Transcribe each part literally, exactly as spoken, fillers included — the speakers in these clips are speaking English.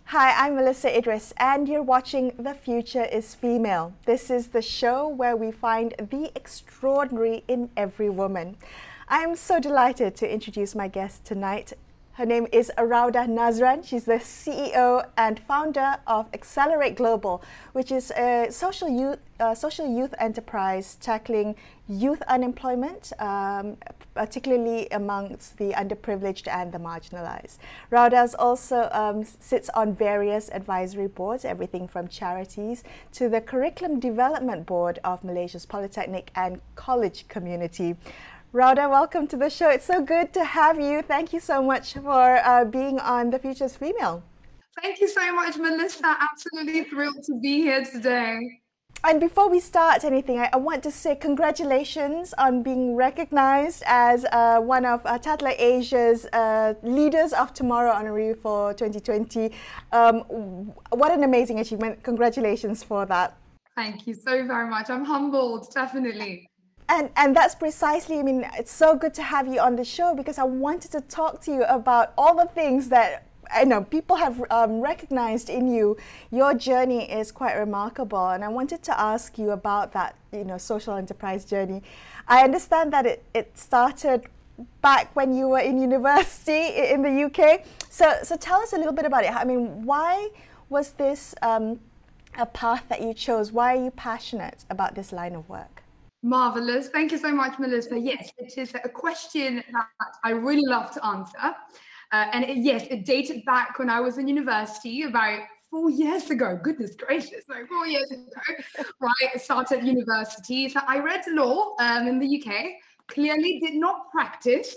Hi, I'm Melissa Idris, and you're watching The Future is Female. This is the show where we find the extraordinary in every woman. I'm so delighted to introduce my guest tonight. Her name is Raudah Nazran. She's the C E O and founder of Accelerate Global, which is a social youth, uh, social youth enterprise tackling youth unemployment, um, particularly amongst the underprivileged and the marginalized. Raudah also um, sits on various advisory boards, everything from charities to the Curriculum Development Board of Malaysia's Polytechnic and College Community. Raudah, welcome to the show. It's so good to have you. Thank you so much for uh, being on The Future is Female. Thank you so much, Melissa. Absolutely thrilled to be here today. And before we start anything, I, I want to say congratulations on being recognized as uh, one of uh, Tatler Asia's uh, Leaders of Tomorrow honoree for twenty twenty. Um, what an amazing achievement. Congratulations for that. Thank you so very much. I'm humbled, definitely. And and that's precisely, I mean, it's so good to have you on the show because I wanted to talk to you about all the things that I know people have um, recognized in you. Your journey is quite remarkable, and I wanted to ask you about that, you know, social enterprise journey. I understand that it, it started back when you were in university in the U K. So so tell us a little bit about it. I mean, why was this um, a path that you chose? Why are you passionate about this line of work? Marvelous. Thank you so much, Melissa. Yes, it is a question that I really love to answer. Uh, and it, yes, it dated back when I was in university about four years ago. Goodness gracious, like four years ago, right? I started university. So I read law um, in the U K. Clearly did not practice.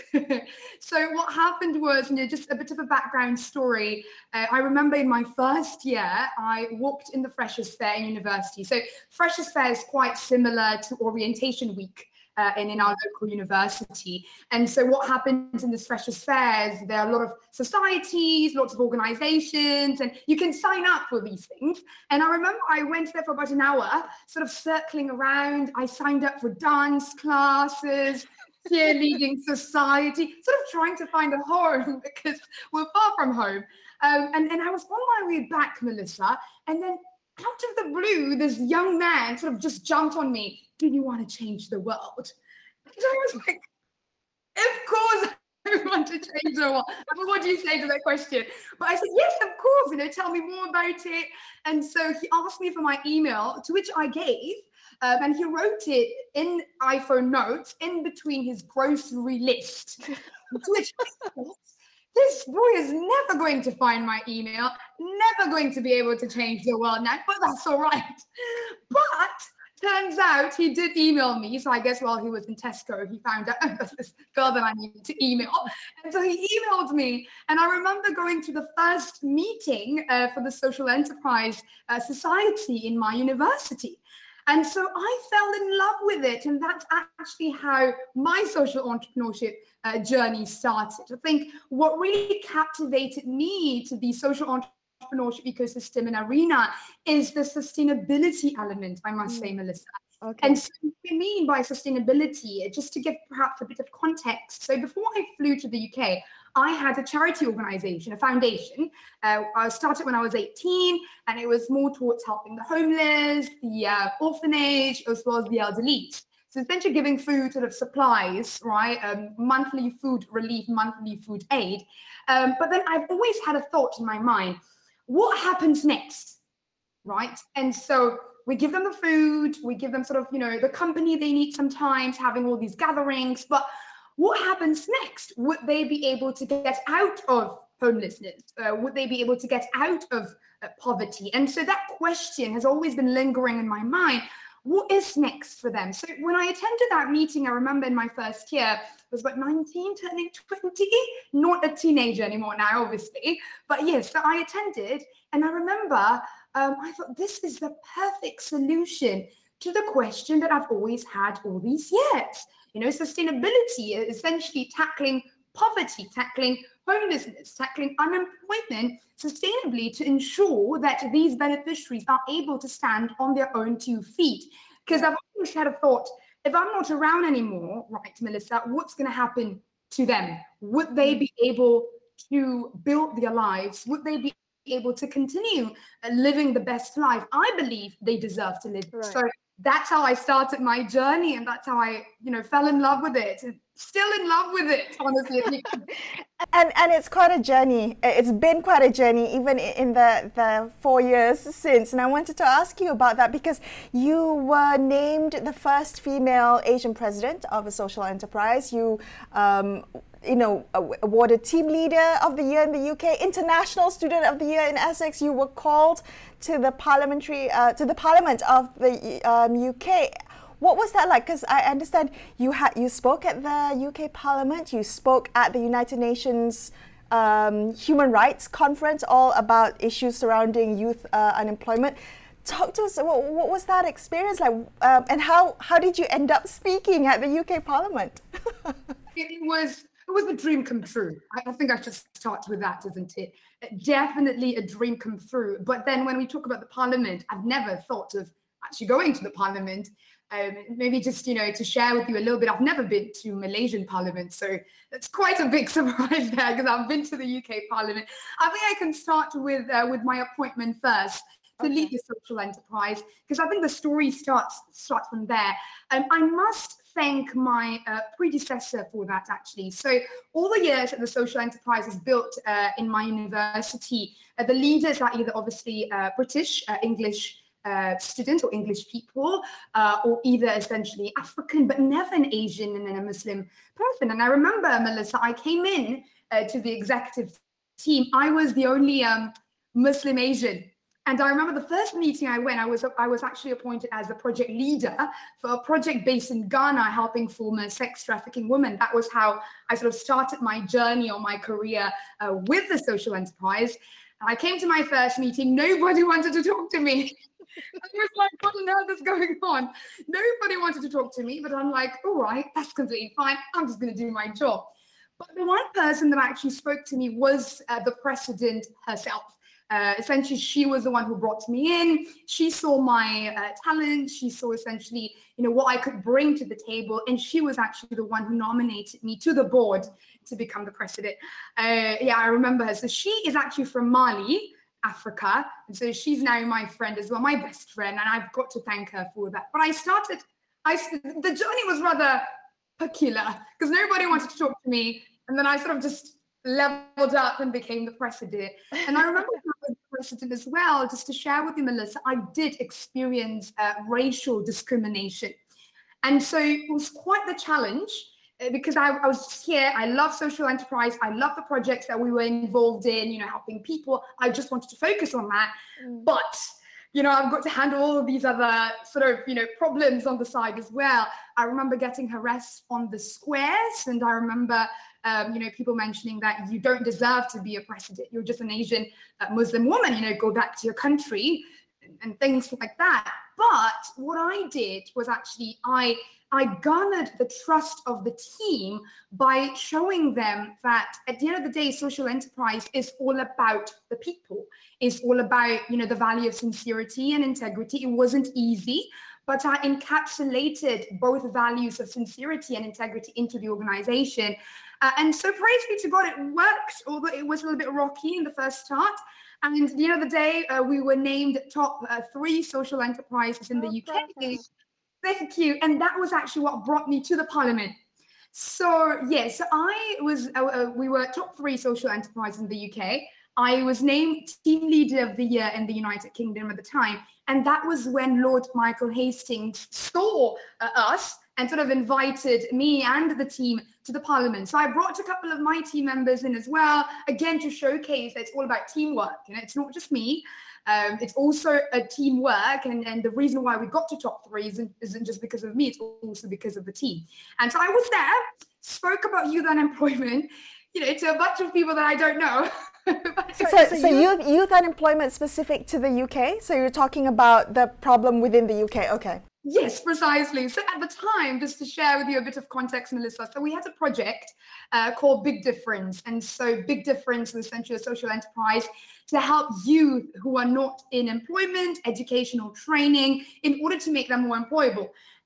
So what happened was, you know, just a bit of a background story. Uh, I remember in my first year, I walked in the Freshers' Fair in university. So Freshers' Fair is quite similar to Orientation Week uh, in, in our local university. And so what happens in this Freshers' Fair is there are a lot of societies, lots of organizations, and you can sign up for these things. And I remember I went there for about an hour, sort of circling around. I signed up for dance classes, cheerleading society, sort of trying to find a home because we're far from home. Um, and, and I was on my way back, Melissa, and then out of the blue, this young man sort of just jumped on me. Do you want to change the world? And I was like, of course I want to change the world. I mean, what do you say to that question? But I said, yes, of course, you know, tell me more about it. And so he asked me for my email, to which I gave. Um, and he wrote it in iPhone notes in between his grocery list. To which I thought, this boy is never going to find my email, never going to be able to change the world now, but that's all right. But turns out he did email me. So I guess while he was in Tesco, he found out oh, that's this girl that I needed to email. And so he emailed me. And I remember going to the first meeting uh, for the Social Enterprise uh, Society in my university. And so I fell in love with it. And that's actually how my social entrepreneurship uh, journey started. I think what really captivated me to the social entrepreneurship ecosystem and arena is the sustainability element, I must say, Melissa. Okay. And so what we mean by sustainability, just to give perhaps a bit of context. So before I flew to the U K, I had a charity organization, a foundation. Uh, I started when I was eighteen, and it was more towards helping the homeless, the uh, orphanage, as well as the elderly. So essentially giving food sort of supplies, right? Um, monthly food relief, monthly food aid. Um, but then I've always had a thought in my mind, what happens next, right? And so we give them the food, we give them sort of, you know, the company they need sometimes, having all these gatherings, but what happens next? Would they be able to get out of homelessness? Uh, would they be able to get out of uh, poverty? And so that question has always been lingering in my mind. What is next for them? So when I attended that meeting, I remember in my first year, I was about nineteen, turning twenty, not a teenager anymore now, obviously. But yes, so I attended, and I remember um, I thought this is the perfect solution to the question that I've always had all these years. You know, sustainability is essentially tackling poverty, tackling homelessness, tackling unemployment sustainably to ensure that these beneficiaries are able to stand on their own two feet. Because I've always had a thought, if I'm not around anymore, right, Melissa, what's going to happen to them? Would they be able to build their lives? Would they be able to continue uh, living the best life I believe they deserve to live. Right. So that's how I started my journey, and that's how I, you know, fell in love with it. And still in love with it, honestly. And and it's quite a journey. It's been quite a journey, even in the, the four years since. And I wanted to ask you about that because you were named the first female Asian president of a social enterprise. You, um, you know, awarded Team Leader of the Year in the U K, International Student of the Year in Essex. You were called to the parliamentary, uh, to the Parliament of the um, U K. What was that like? Because I understand you had you spoke at the U K Parliament, you spoke at the United Nations um, Human Rights Conference, all about issues surrounding youth uh, unemployment. Talk to us. What, what was that experience like, um, and how how did you end up speaking at the U K Parliament? It was it was a dream come true. I, I think I should start with that, isn't it? Definitely a dream come true. But then when we talk about the Parliament, I've never thought of actually going to the Parliament. Um, maybe just, you know, to share with you a little bit, I've never been to Malaysian Parliament, so it's quite a big surprise there because I've been to the U K Parliament. I think I can start with uh, with my appointment first to Okay. lead the social enterprise, because I think the story starts starts from there. Um, I must thank my uh, predecessor for that, actually. So all the years that the social enterprise is built uh, in my university, uh, the leaders are either obviously uh, British, uh, English, Uh, students or English people, uh, or either essentially African, but never an Asian and then a Muslim person. And I remember, Melissa, I came in uh, to the executive team. I was the only um, Muslim Asian. And I remember the first meeting I went, I was I was actually appointed as the project leader for a project based in Ghana, helping former sex trafficking women. That was how I sort of started my journey or my career uh, with the social enterprise. And I came to my first meeting, nobody wanted to talk to me. I was like, what on earth is going on? Nobody wanted to talk to me, but I'm like, all right, that's completely fine. I'm just going to do my job. But the one person that actually spoke to me was uh, the president herself. Uh, essentially, she was the one who brought me in. She saw my uh, talent. She saw essentially, you know, what I could bring to the table. And she was actually the one who nominated me to the board to become the president. Uh, yeah, I remember her. So she is actually from Mali, Africa, and so she's now my friend as well, my best friend, and I've got to thank her for that. But I started, I the journey was rather peculiar because nobody wanted to talk to me, and then I sort of just leveled up and became the president. And I remember when I was the president as well, just to share with you, Melissa, I did experience uh, racial discrimination, and so it was quite the challenge. Because I, I was just here, I love social enterprise, I love the projects that we were involved in, you know, helping people. I just wanted to focus on that. Mm. But, you know, I've got to handle all of these other sort of, you know, problems on the side as well. I remember getting harassed on the squares, and I remember, um, you know, people mentioning that you don't deserve to be a president. You're just an Asian uh, Muslim woman, you know, go back to your country and, and things like that. But what I did was actually, I I garnered the trust of the team by showing them that at the end of the day, social enterprise is all about the people. It's all about, you know, the value of sincerity and integrity. It wasn't easy, but I encapsulated both values of sincerity and integrity into the organization. Uh, and so praise be to God, it worked, although it was a little bit rocky in the first start. And at the end of the day, uh, we were named top uh, three social enterprises in the Oh, U K. perfect. Thank you. And that was actually what brought me to the Parliament. So, yes, yeah, so I was, uh, uh, we were top three social enterprise in the U K. I was named Team Leader of the Year in the United Kingdom at the time. And that was when Lord Michael Hastings saw uh, us and sort of invited me and the team to the Parliament. So I brought a couple of my team members in as well, again, to showcase that it's all about teamwork. You know, it's not just me. Um, it's also a teamwork, and, and the reason why we got to top three isn't, isn't just because of me, it's also because of the team. And so I was there, spoke about youth unemployment, you know, to a bunch of people that I don't know. so so, so youth, youth unemployment specific to the U K? So you're talking about the problem within the U K, okay. Yes, precisely. So at the time, just to share with you a bit of context, Melissa, so we had a project uh, called Big Difference. And so Big Difference was essentially a social enterprise to help youth who are not in employment, educational training, in order to make them more employable. And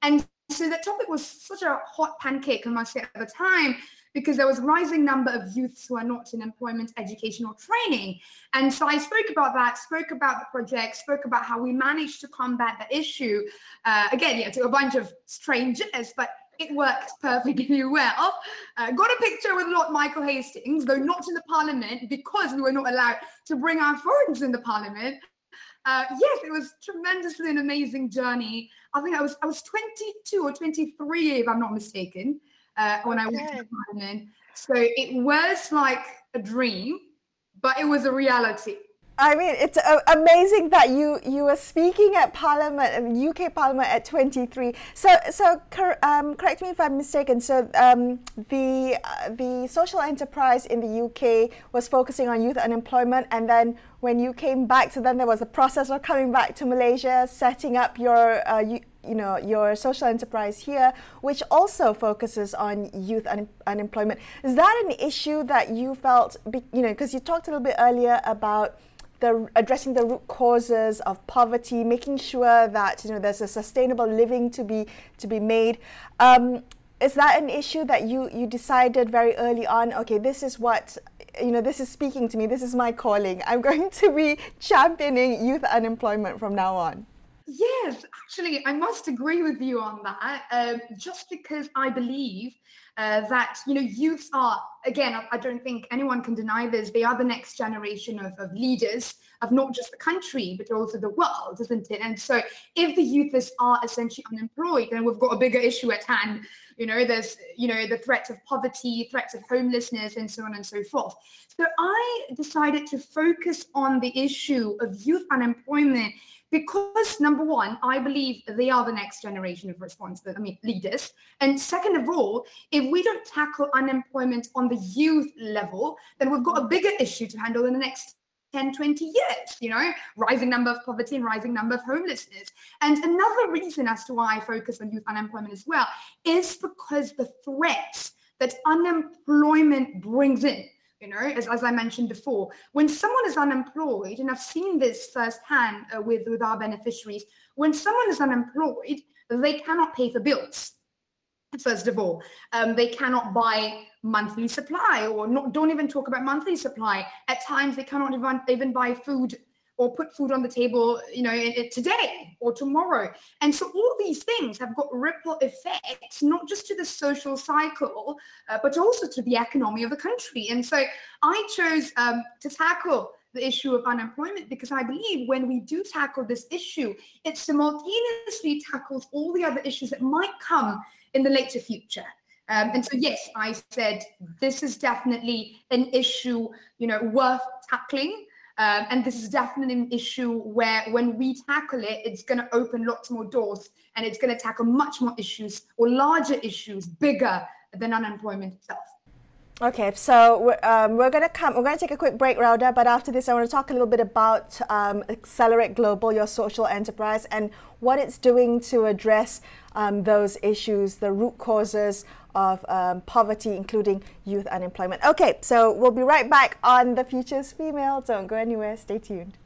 so that topic was such a hot pancake, I must say, at the time, because there was a rising number of youths who are not in employment, education, or training. And so I spoke about that, spoke about the project, spoke about how we managed to combat the issue. Uh, again, yeah, to a bunch of strangers, but it worked perfectly well. Uh, got a picture with Lord Michael Hastings, though not in the parliament, because we were not allowed to bring our phones in the parliament. Uh, yes, it was tremendously an amazing journey. I think I was I was twenty-two or twenty-three, if I'm not mistaken, uh, when Okay. I went to Parliament. So it was like a dream, but it was a reality. I mean, it's uh, amazing that you, you were speaking at Parliament, U K Parliament at twenty-three. So, so cor- um, correct me if I'm mistaken. So, um, the uh, the social enterprise in the U K was focusing on youth unemployment, and then when you came back, so then there was a process of coming back to Malaysia, setting up your uh, you, you know your social enterprise here, which also focuses on youth un- unemployment. Is that an issue that you felt, be, you know, because you talked a little bit earlier about the addressing the root causes of poverty, making sure that you know there's a sustainable living to be to be made. Um, is that an issue that you you decided very early on? Okay, this is what you know. This is speaking to me. This is my calling. I'm going to be championing youth unemployment from now on. Yes, actually, I must agree with you on that. Um, just because I believe uh, that you know youths are, again, I, I don't think anyone can deny this. They are the next generation of, of leaders of not just the country but also the world, isn't it? And so, if the youths are essentially unemployed, then we've got a bigger issue at hand. You know, there's you know the threats of poverty, threats of homelessness, and so on and so forth. So I decided to focus on the issue of youth unemployment. Because number one, I believe they are the next generation of responsible, I mean, leaders. And second of all, if we don't tackle unemployment on the youth level, then we've got a bigger issue to handle in the next ten, twenty years, you know, rising number of poverty and rising number of homelessness. And another reason as to why I focus on youth unemployment as well is because the threats that unemployment brings in. You know, as, as I mentioned before, when someone is unemployed, and I've seen this firsthand uh, with, with our beneficiaries, when someone is unemployed, they cannot pay for bills. First of all, um, they cannot buy monthly supply, or not, don't even talk about monthly supply. At times, they cannot even, even buy food or put food on the table, you know, it, it, today or tomorrow. And so all these things have got ripple effects, not just to the social cycle, uh, but also to the economy of the country. And so I chose um, to tackle the issue of unemployment because I believe when we do tackle this issue, it simultaneously tackles all the other issues that might come in the later future. Um, and so, yes, I said this is definitely an issue, you know, worth tackling. Um, and this is definitely an issue where when we tackle it, it's going to open lots more doors and it's going to tackle much more issues or larger issues, bigger than unemployment itself. Okay, so we're, um, we're going to come, we're going to take a quick break, Rauda, but after this I want to talk a little bit about um, Accelerate Global, your social enterprise, and what it's doing to address um, those issues, the root causes of um, poverty, including youth unemployment. Okay, so we'll be right back on The Future is Female. Don't go anywhere, stay tuned.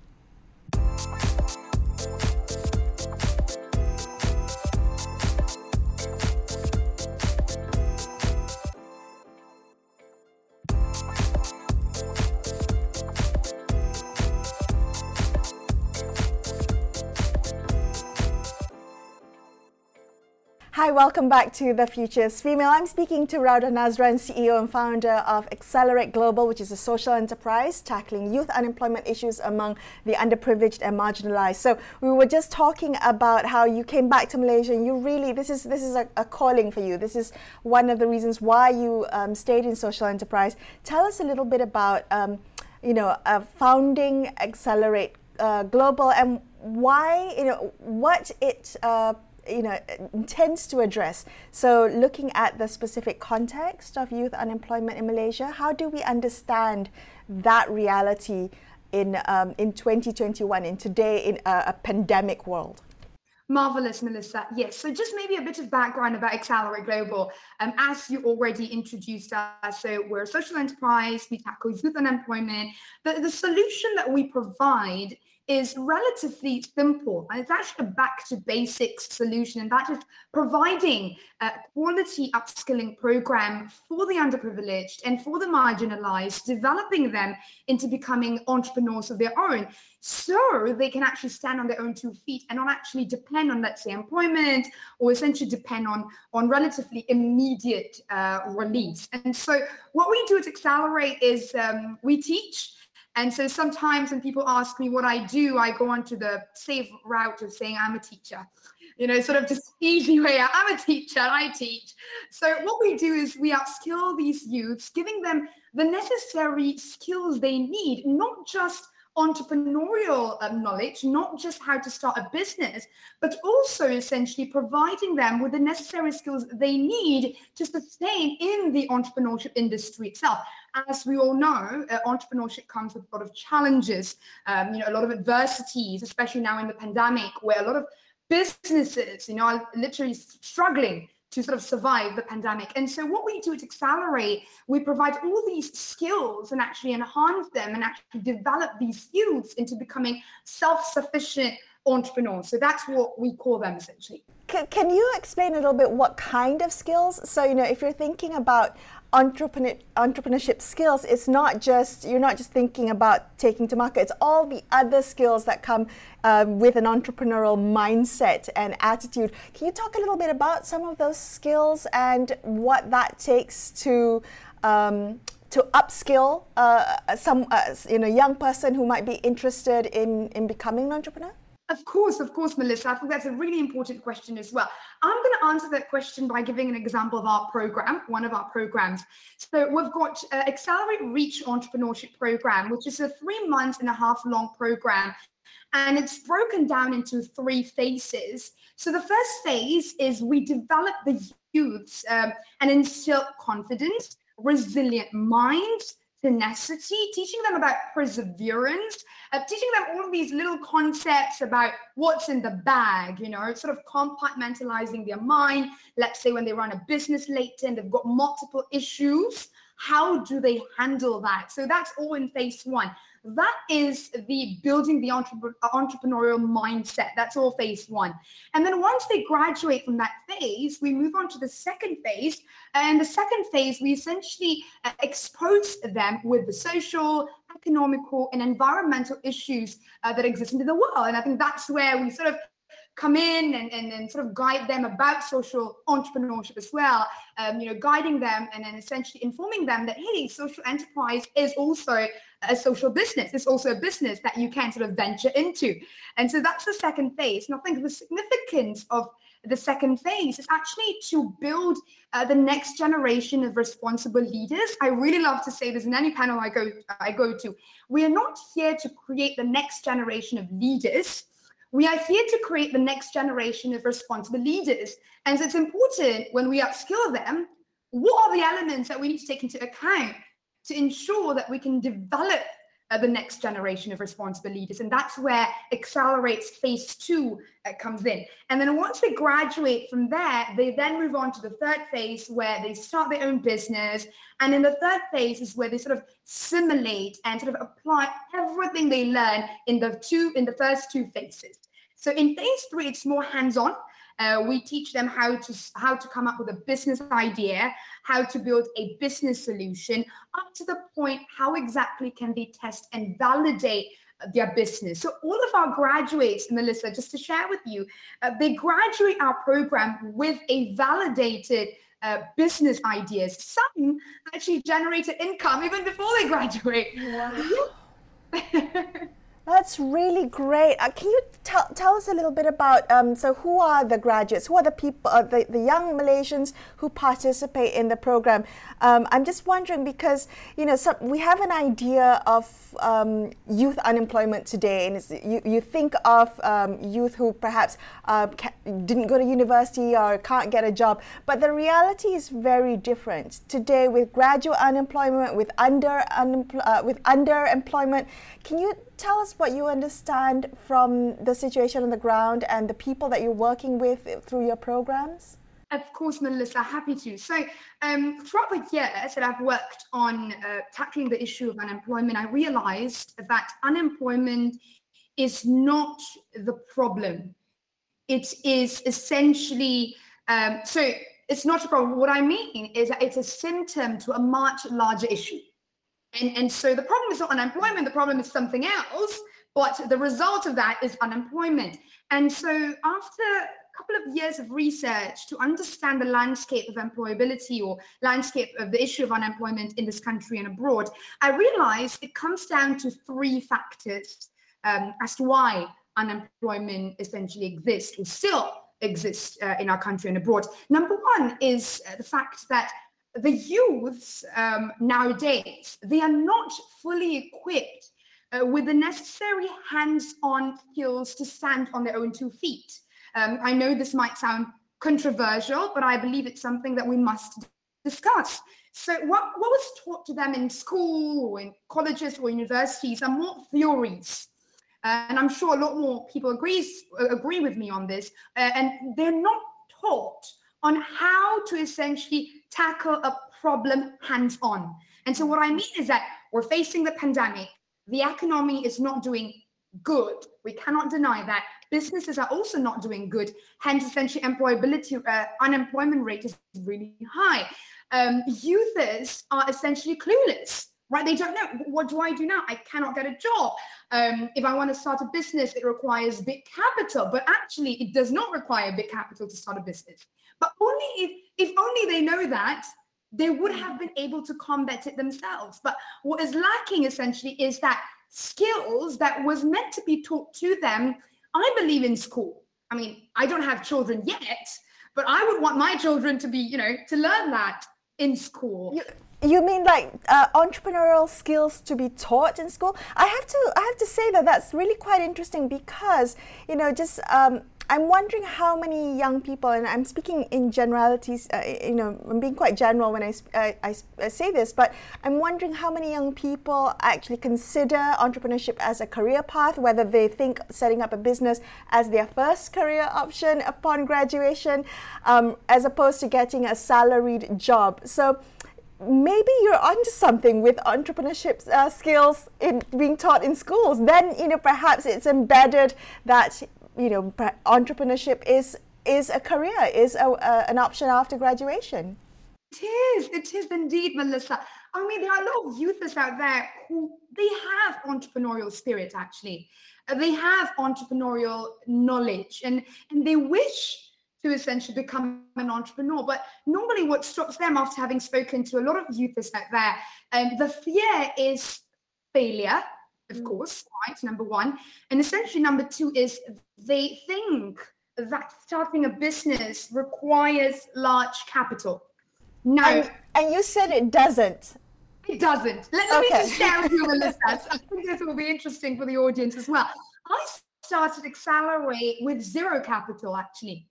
Hi, welcome back to The Future is Female. I'm speaking to Rauda Nazran, C E O and founder of Accelerate Global, which is a social enterprise tackling youth unemployment issues among the underprivileged and marginalized. So we were just talking about how you came back to Malaysia and you really, this is this is a, a calling for you. This is one of the reasons why you um, stayed in social enterprise. Tell us a little bit about, um, you know, uh, founding Accelerate uh, Global and why, you know, what it uh, you know, intends to address. So looking at the specific context of youth unemployment in Malaysia, how do we understand that reality in um, in twenty twenty-one, in today, in a, a pandemic world? Marvelous, Melissa. Yes, so just maybe a bit of background about Accelerate Global. Um, as you already introduced us, so we're a social enterprise, we tackle youth unemployment. The, the solution that we provide is relatively simple, and it's actually a back to basics solution, and that is providing a quality upskilling program for the underprivileged and for the marginalized, developing them into becoming entrepreneurs of their own, so they can actually stand on their own two feet and not actually depend on, let's say, employment, or essentially depend on, on relatively immediate uh, release. And so what we do at Accelerate is um, we teach. And so sometimes when people ask me what I do, I go on to the safe route of saying I'm a teacher, you know, sort of just easy way out. I'm a teacher, I teach. So what we do is we upskill these youths, giving them the necessary skills they need, not just entrepreneurial um, knowledge, not just how to start a business, but also essentially providing them with the necessary skills they need to sustain in the entrepreneurship industry itself. As we all know, uh, entrepreneurship comes with a lot of challenges, um, you know, a lot of adversities, especially now in the pandemic, where a lot of businesses, you know, are literally struggling to sort of survive the pandemic. And so what we do at Accelerate, we provide all these skills and actually enhance them and actually develop these youths into becoming self-sufficient entrepreneurs. So that's what we call them essentially. Can, can you explain a little bit what kind of skills? So, you know, if you're thinking about entrepreneur, entrepreneurship skills, it's not just, you're not just thinking about taking to market, it's all the other skills that come um, with an entrepreneurial mindset and attitude. Can you talk a little bit about some of those skills and what that takes to um, to upskill uh, some uh, you know young person who might be interested in, in becoming an entrepreneur? Of course, of course, Melissa. I think that's a really important question as well. I'm going to answer that question by giving an example of our program, one of our programs. So we've got uh, Accelerate Reach Entrepreneurship Program, which is a three months and a half long program. And it's broken down into three phases. So the first phase is we develop the youths um, and instill confidence, resilient minds, tenacity, teaching them about perseverance, uh, teaching them all of these little concepts about what's in the bag, you know, sort of compartmentalizing their mind. Let's say when they run a business later and they've got multiple issues, how do they handle that? So that's all in phase one. That is the building the entre- entrepreneurial mindset. That's all phase one. And then once they graduate from that phase, we move on to the second phase. And the second phase, we essentially uh, expose them with the social, economical, and environmental issues uh, that exist in the world. And I think that's where we sort of come in and, and, and sort of guide them about social entrepreneurship as well, um, you know, guiding them and then essentially informing them that, hey, social enterprise is also a social business. It's also a business that you can sort of venture into. And so that's the second phase. And I think the significance of the second phase is actually to build uh, the next generation of responsible leaders. I really love to say this in any panel I go, I go to. We are not here to create the next generation of leaders. We are here to create the next generation of responsible leaders. And so it's important when we upskill them, what are the elements that we need to take into account to ensure that we can develop uh, the next generation of responsible leaders. And that's where Accelerate's phase two uh, comes in. And then once they graduate from there, they then move on to the third phase where they start their own business. And in the third phase is where they sort of simulate and sort of apply everything they learn in the two, in the first two phases. So in phase three, it's more hands-on. Uh, we teach them how to how to come up with a business idea, how to build a business solution, up to the point how exactly can they test and validate their business. So all of our graduates, Melissa, just to share with you, uh, they graduate our program with a validated uh, business ideas. Some actually generated income even before they graduate. Wow. That's really great. Uh, can you tell tell us a little bit about, um, so who are the graduates? Who are the people, uh, the, the young Malaysians who participate in the program? Um, I'm just wondering because, you know, some, we have an idea of um, youth unemployment today. And it's, you, you think of um, youth who perhaps uh, ca- didn't go to university or can't get a job. But the reality is very different. Today with graduate unemployment, with, under, unempl- uh, with underemployment, can you tell us what you understand from the situation on the ground and the people that you're working with through your programs? Of course, Melissa, happy to. So um, throughout the years that I've worked on uh, tackling the issue of unemployment, I realized that unemployment is not the problem. It is essentially, um, so it's not a problem. What I mean is that it's a symptom to a much larger issue. And, and so the problem is not unemployment, the problem is something else, but the result of that is unemployment. And so after a couple of years of research to understand the landscape of employability or landscape of the issue of unemployment in this country and abroad, I realized it comes down to three factors um, as to why unemployment essentially exists or still exists uh, in our country and abroad. Number one is uh, the fact that the youths um, nowadays, they are not fully equipped uh, with the necessary hands-on skills to stand on their own two feet. Um, I know this might sound controversial, but I believe it's something that we must discuss. So what, what was taught to them in school or in colleges or universities are more theories. Uh, and I'm sure a lot more people agrees, uh, agree with me on this. Uh, and they're not taught on how to essentially tackle a problem hands-on. And so what I mean is that we're facing the pandemic. The economy is not doing good. We cannot deny that. Businesses are also not doing good. Hence, essentially, employability, uh, unemployment rate is really high. Um, youthers are essentially clueless, right? They don't know, what do I do now? I cannot get a job. Um, if I want to start a business, it requires big capital, but actually it does not require big capital to start a business. But only if, if only they know that, they would have been able to combat it themselves. But what is lacking essentially is that skills that was meant to be taught to them, I believe, in school. I mean, I don't have children yet, but I would want my children to be, you know, to learn that in school. You, you mean like uh, entrepreneurial skills to be taught in school? I have to, I have to say that that's really quite interesting because, you know, just um, I'm wondering how many young people, and I'm speaking in generalities, uh, you know, I'm being quite general when I, uh, I, I say this, but I'm wondering how many young people actually consider entrepreneurship as a career path, whether they think setting up a business as their first career option upon graduation, um, as opposed to getting a salaried job. So maybe you're onto something with entrepreneurship uh, skills in being taught in schools. Then, you know, perhaps it's embedded that, you know, entrepreneurship is is a career, is a, uh, an option after graduation. It is, it is indeed, Melissa. I mean, there are a lot of youths out there who, they have entrepreneurial spirit, actually. Uh, they have entrepreneurial knowledge, and, and they wish to essentially become an entrepreneur. But normally what stops them, after having spoken to a lot of youths out there, um, the fear is failure, of course, right, number one. And essentially number two is they think that starting a business requires large capital. No. And, and you said it doesn't. It doesn't. Let, let okay. me just share with you, Melissa. I think this will be interesting for the audience as well. I started Accelerate with zero capital, actually.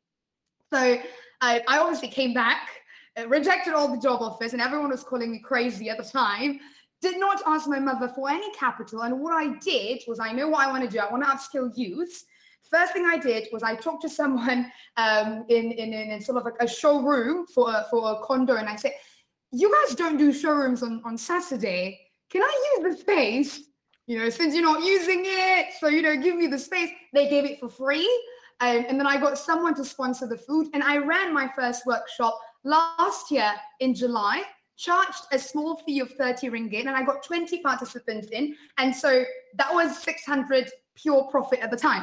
So I, I obviously came back, uh, rejected all the job offers, and everyone was calling me crazy at the time. Did not ask my mother for any capital. And what I did was, I know what I want to do. I want to upskill youths. First thing I did was I talked to someone um, in, in, in sort of like a showroom for a, for a condo. And I said, you guys don't do showrooms on, on Saturday. Can I use the space? You know, since you're not using it, so, you know, give me the space. They gave it for free. Um, and then I got someone to sponsor the food. And I ran my first workshop last year in July, charged a small fee of thirty ringgit, and I got twenty participants in. And so that was six hundred pure profit at the time.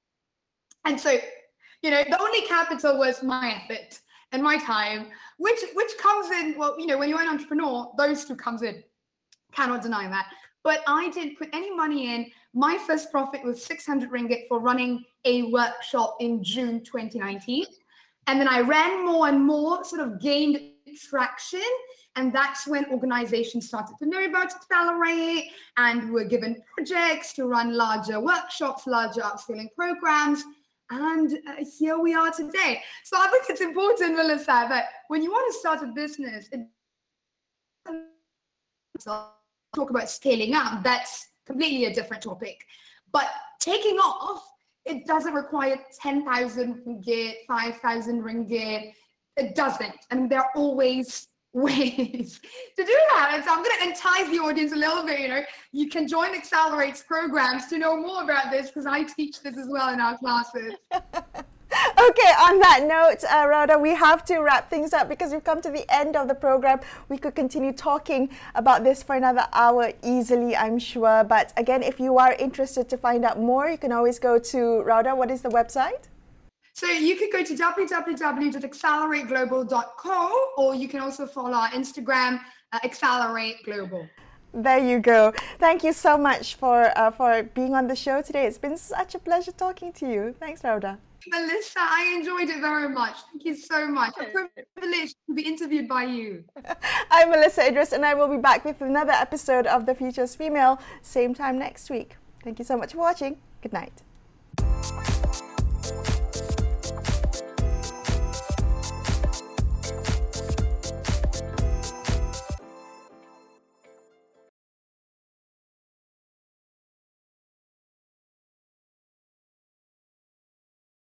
And so, you know, the only capital was my effort and my time, which, which comes in, well, you know, when you're an entrepreneur, those two comes in. Cannot deny that. But I didn't put any money in. My first profit was six hundred ringgit for running a workshop in June twenty nineteen. And then I ran more and more, sort of gained traction. And that's when organizations started to know about Accelerate and were given projects to run larger workshops, larger upskilling programs. And uh, here we are today. So I think it's important, Melissa, that when you want to start a business, it talk about scaling up, that's completely a different topic. But taking off, it doesn't require ten thousand ringgit, five thousand ringgit. It doesn't. And there are always ways to do that. And so I'm going to entice the audience a little bit. You know, you can join Accelerate's programs to know more about this, because I teach this as well in our classes. Okay, on that note, uh, Rhoda, we have to wrap things up because we've come to the end of the program. We could continue talking about this for another hour easily, I'm sure. But again, if you are interested to find out more, you can always go to, Rhoda, what is the website? So you could go to w w w dot accelerate global dot co, or you can also follow our Instagram, uh, Accelerate Global. There you go. Thank you so much for uh, for being on the show today. It's been such a pleasure talking to you. Thanks, Rhoda. Melissa, I enjoyed it very much. Thank you so much. A privilege to be interviewed by you. I'm Melissa Idris, and I will be back with another episode of The Future is Female, same time next week. Thank you so much for watching. Good night.